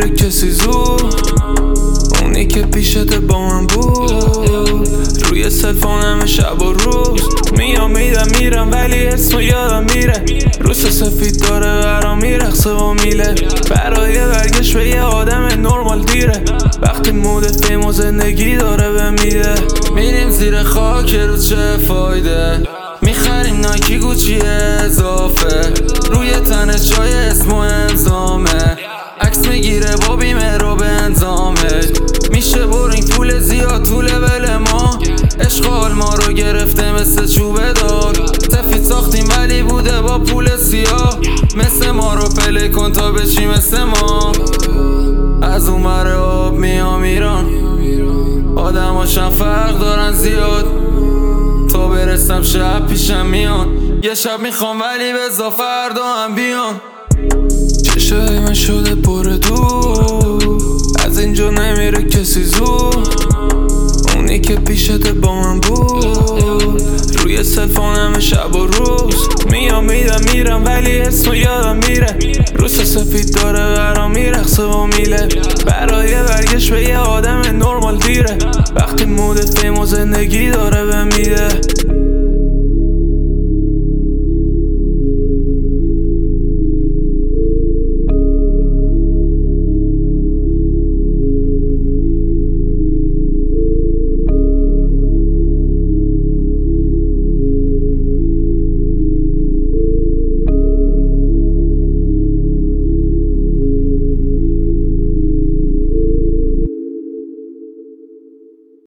نمیره کسی زود، اونی که پیشت با من بود. روی سلفونم شب و روز میام میرم ولی اسمو یادم میره. روز سفید داره برام میرقصه و میله، برای برگشت به یه آدم نرمال دیره. وقتی مود فیم و زندگی داره به میده، میریم زیر خاک رو چه فایده. میخریم نایکی گوچی اضافه، روی تن چای اسم و امضامه. عکس میگیره با بیمه رو به انظامه، میشه برینگ پول زیاد تو لول ما. عشق حال ما رو گرفته مثل چوبه دار، سفید ساختیم ولی بوده با پول سیاه. مثل ما رو پلی کن تا بشی مثل ما. از اون ور آب میام ایران، آدماشم فرق دارن زیاد. تا برسم شب پیشم میان، یه شب میخوام ولی بزا فردا هم بیان. چشای من شده پر دور، از اینجا نمیره کسی زود، اونی که پیشت با من بود. روی سلفونم شب و روز میام میرم ولی اسمو یادم میره. روز سفید داره برام میرقصه و میله، برای برگشت به یه آدم نرمال دیره. وقتی مود فیم و زندگی داره به میده.